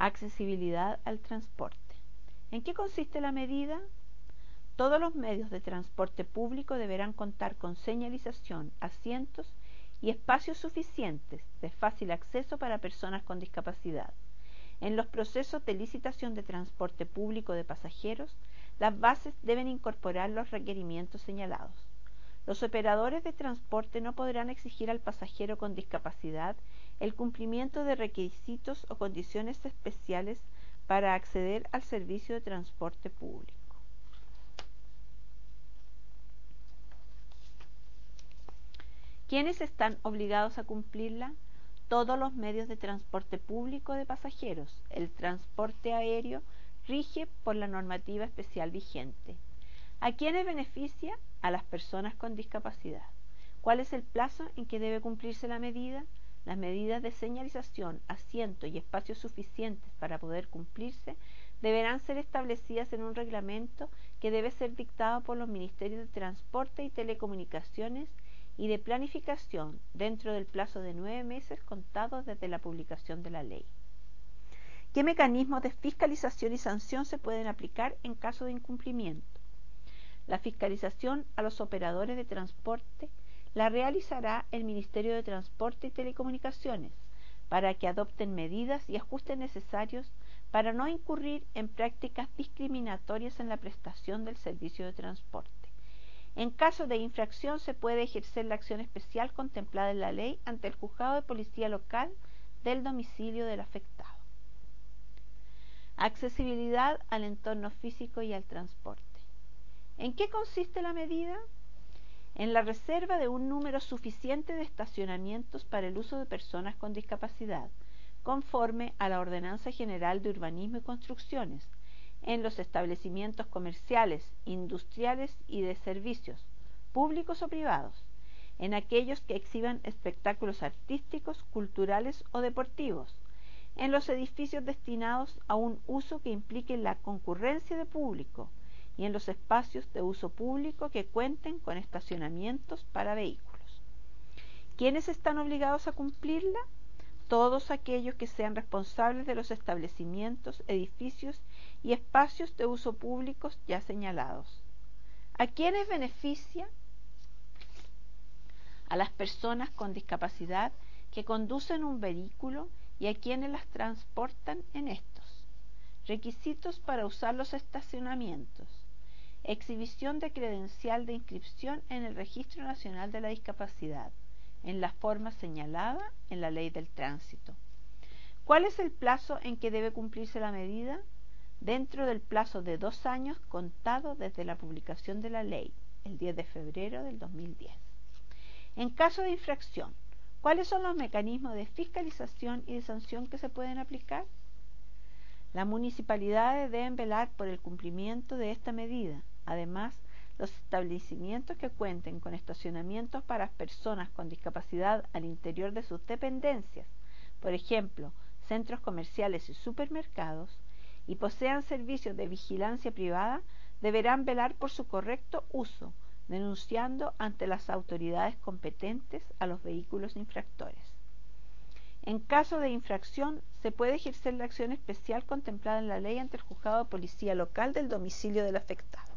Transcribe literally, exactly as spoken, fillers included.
Accesibilidad al transporte. ¿En qué consiste la medida? Todos los medios de transporte público deberán contar con señalización, asientos y espacios suficientes de fácil acceso para personas con discapacidad. En los procesos de licitación de transporte público de pasajeros, las bases deben incorporar los requerimientos señalados. Los operadores de transporte no podrán exigir al pasajero con discapacidad el cumplimiento de requisitos o condiciones especiales para acceder al servicio de transporte público. ¿Quiénes están obligados a cumplirla? Todos los medios de transporte público de pasajeros. El transporte aéreo rige por la normativa especial vigente. ¿A quiénes beneficia? A las personas con discapacidad. ¿Cuál es el plazo en que debe cumplirse la medida? Las medidas de señalización, asiento y espacios suficientes para poder cumplirse deberán ser establecidas en un reglamento que debe ser dictado por los Ministerios de Transporte y Telecomunicaciones y de Planificación dentro del plazo de nueve meses contados desde la publicación de la ley. ¿Qué mecanismos de fiscalización y sanción se pueden aplicar en caso de incumplimiento? La fiscalización a los operadores de transporte la realizará el Ministerio de Transporte y Telecomunicaciones para que adopten medidas y ajustes necesarios para no incurrir en prácticas discriminatorias en la prestación del servicio de transporte. En caso de infracción se puede ejercer la acción especial contemplada en la ley ante el juzgado de policía local del domicilio del afectado. Accesibilidad al entorno físico y al transporte. ¿En qué consiste la medida? En la reserva de un número suficiente de estacionamientos para el uso de personas con discapacidad, conforme a la Ordenanza General de Urbanismo y Construcciones, en los establecimientos comerciales, industriales y de servicios, públicos o privados, en aquellos que exhiban espectáculos artísticos, culturales o deportivos, en los edificios destinados a un uso que implique la concurrencia de público y en los espacios de uso público que cuenten con estacionamientos para vehículos. ¿Quiénes están obligados a cumplirla? Todos aquellos que sean responsables de los establecimientos, edificios y espacios de uso públicos ya señalados. ¿A quiénes beneficia? A las personas con discapacidad que conducen un vehículo y a quienes las transportan en estos. Requisitos para usar los estacionamientos. Exhibición de credencial de inscripción en el Registro Nacional de la Discapacidad, en la forma señalada en la Ley del Tránsito. ¿Cuál es el plazo en que debe cumplirse la medida? Dentro del plazo de dos años contado desde la publicación de la ley, el diez de febrero del dos mil diez. En caso de infracción, ¿cuáles son los mecanismos de fiscalización y de sanción que se pueden aplicar? Las municipalidades deben velar por el cumplimiento de esta medida. Además, los establecimientos que cuenten con estacionamientos para personas con discapacidad al interior de sus dependencias, por ejemplo, centros comerciales y supermercados, y posean servicios de vigilancia privada, deberán velar por su correcto uso, denunciando ante las autoridades competentes a los vehículos infractores. En caso de infracción, se puede ejercer la acción especial contemplada en la ley ante el juzgado de policía local del domicilio del afectado.